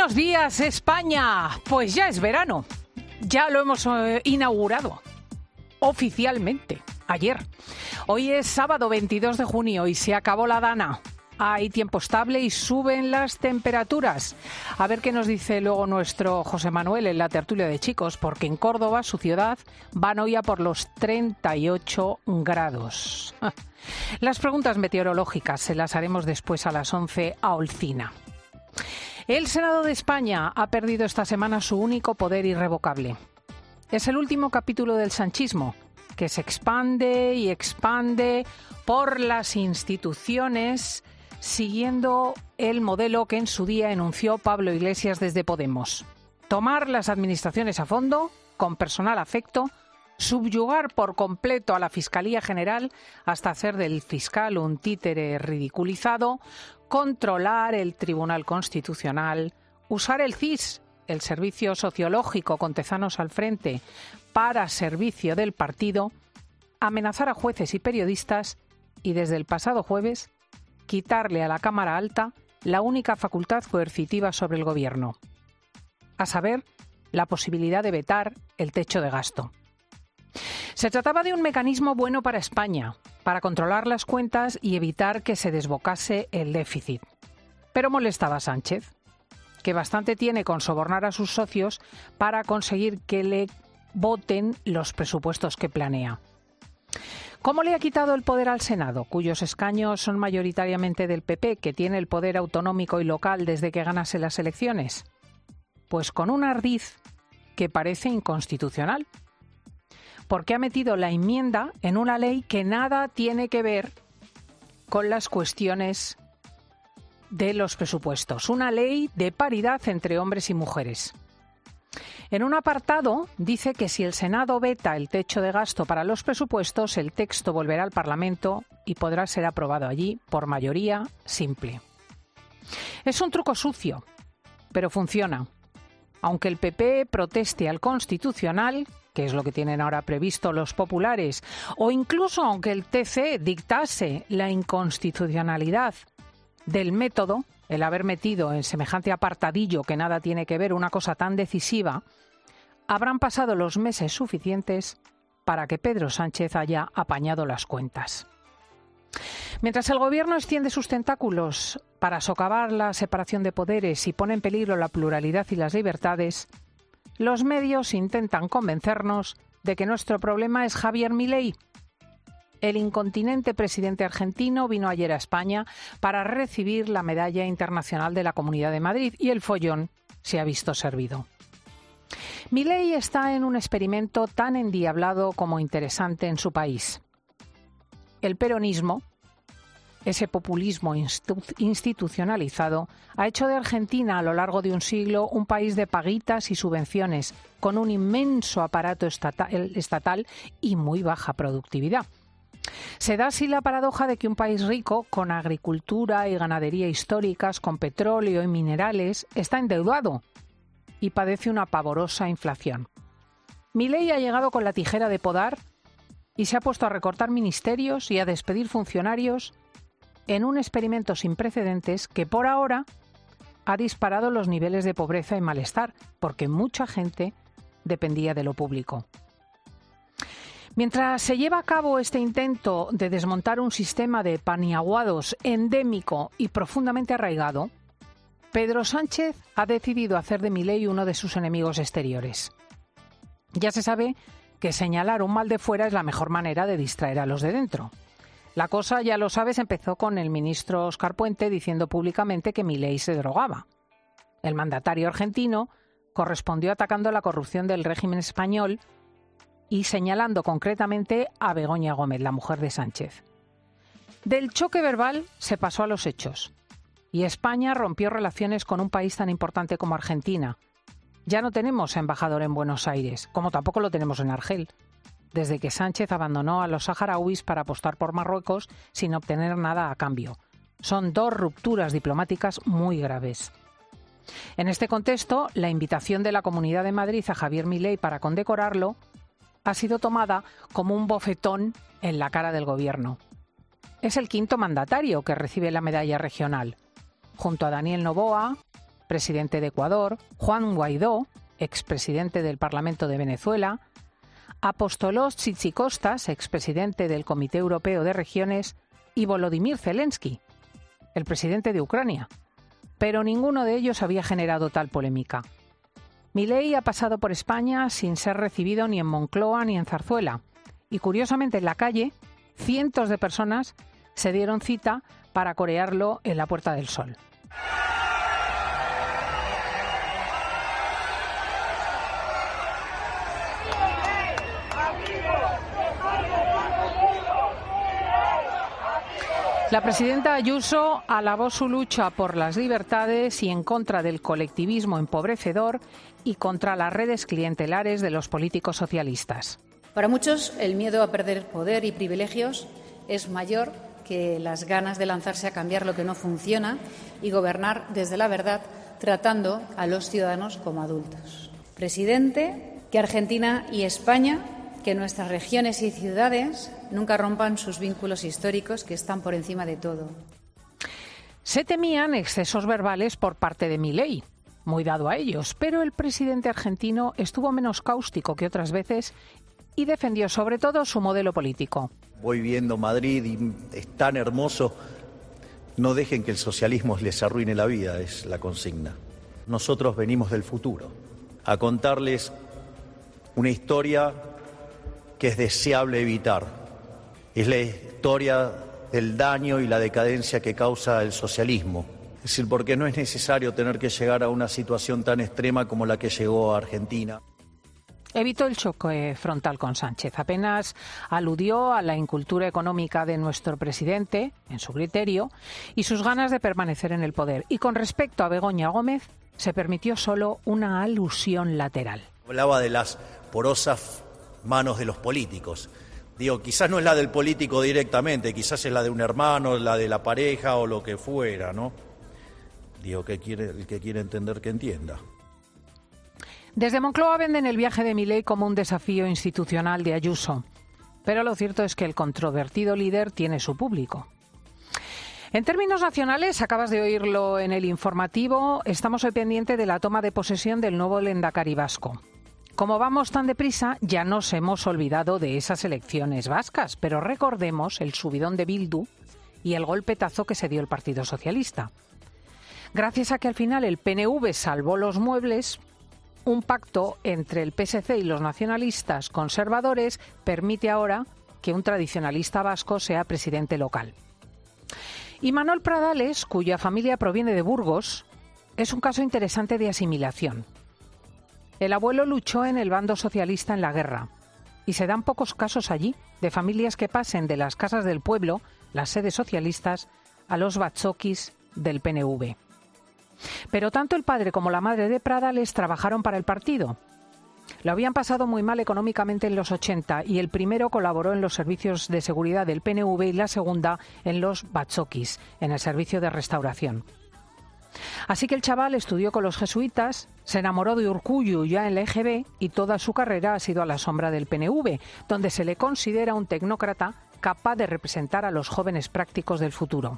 Buenos días, España. Pues ya es verano. Ya lo hemos inaugurado oficialmente ayer. Hoy es sábado 22 de junio y se acabó la dana. Hay tiempo estable y suben las temperaturas. A ver qué nos dice luego nuestro José Manuel en la tertulia de chicos, porque en Córdoba, su ciudad, van hoy a por los 38 grados. Las preguntas meteorológicas se las haremos después a las 11 a Olcina. El Senado de España ha perdido esta semana su único poder irrevocable. Es el último capítulo del sanchismo, que se expande y expande por las instituciones, siguiendo el modelo que en su día enunció Pablo Iglesias desde Podemos. Tomar las administraciones a fondo, con personal afecto, subyugar por completo a la Fiscalía General hasta hacer del fiscal un títere ridiculizado, controlar el Tribunal Constitucional, usar el CIS, el Servicio Sociológico con Tezanos al frente, para servicio del partido, amenazar a jueces y periodistas y desde el pasado jueves quitarle a la Cámara Alta la única facultad coercitiva sobre el Gobierno, a saber, la posibilidad de vetar el techo de gasto. Se trataba de un mecanismo bueno para España, para controlar las cuentas y evitar que se desbocase el déficit. Pero molestaba a Sánchez, que bastante tiene con sobornar a sus socios para conseguir que le voten los presupuestos que planea. ¿Cómo le ha quitado el poder al Senado, cuyos escaños son mayoritariamente del PP, que tiene el poder autonómico y local desde que ganase las elecciones? Pues con un ardiz que parece inconstitucional, porque ha metido la enmienda en una ley que nada tiene que ver con las cuestiones de los presupuestos, una ley de paridad entre hombres y mujeres. En un apartado dice que si el Senado veta el techo de gasto para los presupuestos, el texto volverá al Parlamento y podrá ser aprobado allí por mayoría simple. Es un truco sucio, pero funciona. Aunque el PP proteste al Constitucional, que es lo que tienen ahora previsto los populares, o incluso aunque el TC dictase la inconstitucionalidad del método, el haber metido en semejante apartadillo que nada tiene que ver una cosa tan decisiva, habrán pasado los meses suficientes para que Pedro Sánchez haya apañado las cuentas. Mientras el Gobierno extiende sus tentáculos para socavar la separación de poderes y pone en peligro la pluralidad y las libertades, los medios intentan convencernos de que nuestro problema es Javier Milei. El incontinente presidente argentino vino ayer a España para recibir la Medalla Internacional de la Comunidad de Madrid y el follón se ha visto servido. Milei está en un experimento tan endiablado como interesante en su país. El peronismo, ese populismo institucionalizado, ha hecho de Argentina a lo largo de un siglo un país de paguitas y subvenciones, con un inmenso aparato estatal y muy baja productividad. Se da así la paradoja de que un país rico, con agricultura y ganadería históricas, con petróleo y minerales, está endeudado y padece una pavorosa inflación. Milei ha llegado con la tijera de podar y se ha puesto a recortar ministerios y a despedir funcionarios en un experimento sin precedentes que por ahora ha disparado los niveles de pobreza y malestar, porque mucha gente dependía de lo público. Mientras se lleva a cabo este intento de desmontar un sistema de paniaguados endémico y profundamente arraigado, Pedro Sánchez ha decidido hacer de Milei uno de sus enemigos exteriores. Ya se sabe que señalar un mal de fuera es la mejor manera de distraer a los de dentro. La cosa, ya lo sabes, empezó con el ministro Óscar Puente diciendo públicamente que Milei se drogaba. El mandatario argentino correspondió atacando la corrupción del régimen español y señalando concretamente a Begoña Gómez, la mujer de Sánchez. Del choque verbal se pasó a los hechos y España rompió relaciones con un país tan importante como Argentina. Ya no tenemos embajador en Buenos Aires, como tampoco lo tenemos en Argel, desde que Sánchez abandonó a los saharauis para apostar por Marruecos sin obtener nada a cambio. Son dos rupturas diplomáticas muy graves. En este contexto, la invitación de la Comunidad de Madrid a Javier Milei para condecorarlo ha sido tomada como un bofetón en la cara del Gobierno. Es el quinto mandatario que recibe la medalla regional, junto a Daniel Noboa, presidente de Ecuador, Juan Guaidó, expresidente del Parlamento de Venezuela, Apostolos Tzitzikostas, expresidente del Comité Europeo de Regiones, y Volodymyr Zelensky, el presidente de Ucrania. Pero ninguno de ellos había generado tal polémica. Milei ha pasado por España sin ser recibido ni en Moncloa ni en Zarzuela. Y curiosamente en la calle, cientos de personas se dieron cita para corearlo en la Puerta del Sol. La presidenta Ayuso alabó su lucha por las libertades y en contra del colectivismo empobrecedor y contra las redes clientelares de los políticos socialistas. Para muchos, el miedo a perder poder y privilegios es mayor que las ganas de lanzarse a cambiar lo que no funciona y gobernar desde la verdad, tratando a los ciudadanos como adultos. Presidente, que Argentina y España, que nuestras regiones y ciudades nunca rompan sus vínculos históricos que están por encima de todo. Se temían excesos verbales por parte de Milei, muy dado a ellos, pero el presidente argentino estuvo menos cáustico que otras veces y defendió sobre todo su modelo político. Voy viendo Madrid y es tan hermoso. No dejen que el socialismo les arruine la vida, es la consigna. Nosotros venimos del futuro a contarles una historia que es deseable evitar. Es la historia del daño y la decadencia que causa el socialismo. Es decir, porque no es necesario tener que llegar a una situación tan extrema como la que llegó a Argentina. Evitó el choque frontal con Sánchez. Apenas aludió a la incultura económica de nuestro presidente, en su criterio, y sus ganas de permanecer en el poder. Y con respecto a Begoña Gómez, se permitió solo una alusión lateral. Hablaba de las porosas manos de los políticos. Digo, quizás no es la del político directamente, quizás es la de un hermano, la de la pareja o lo que fuera, ¿no? Digo, el que quiere entender que entienda. Desde Moncloa venden el viaje de Milei como un desafío institucional de Ayuso. Pero lo cierto es que el controvertido líder tiene su público. En términos nacionales, acabas de oírlo en el informativo, estamos hoy pendientes de la toma de posesión del nuevo lehendakari vasco. Como vamos tan deprisa, ya nos hemos olvidado de esas elecciones vascas, pero recordemos el subidón de Bildu y el golpetazo que se dio el Partido Socialista. Gracias a que al final el PNV salvó los muebles, un pacto entre el PSC y los nacionalistas conservadores permite ahora que un tradicionalista vasco sea presidente local. Y Manuel Pradales, cuya familia proviene de Burgos, es un caso interesante de asimilación. El abuelo luchó en el bando socialista en la guerra y se dan pocos casos allí de familias que pasen de las casas del pueblo, las sedes socialistas, a los batzokis del PNV. Pero tanto el padre como la madre de Pradales trabajaron para el partido. Lo habían pasado muy mal económicamente en los 80 y el primero colaboró en los servicios de seguridad del PNV y la segunda en los batzokis, en el servicio de restauración. Así que el chaval estudió con los jesuitas, se enamoró de Urkullu ya en la EGB y toda su carrera ha sido a la sombra del PNV, donde se le considera un tecnócrata capaz de representar a los jóvenes prácticos del futuro.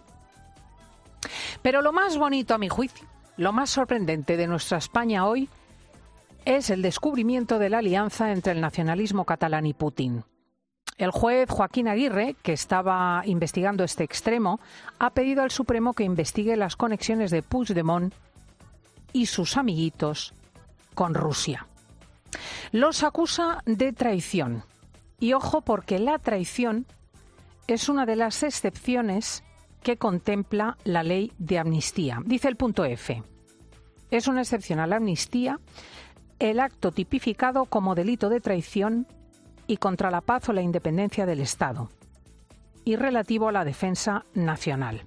Pero lo más bonito, a mi juicio, lo más sorprendente de nuestra España hoy es el descubrimiento de la alianza entre el nacionalismo catalán y Putin. El juez Joaquín Aguirre, que estaba investigando este extremo, ha pedido al Supremo que investigue las conexiones de Puigdemont y sus amiguitos con Rusia. Los acusa de traición. Y ojo, porque la traición es una de las excepciones que contempla la ley de amnistía. Dice el punto F. Es una excepción a la amnistía el acto tipificado como delito de traición y contra la paz o la independencia del Estado, y relativo a la defensa nacional.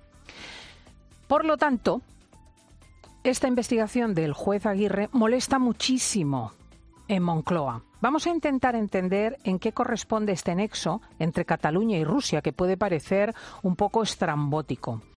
Por lo tanto, esta investigación del juez Aguirre molesta muchísimo en Moncloa. Vamos a intentar entender en qué corresponde este nexo entre Cataluña y Rusia, que puede parecer un poco estrambótico.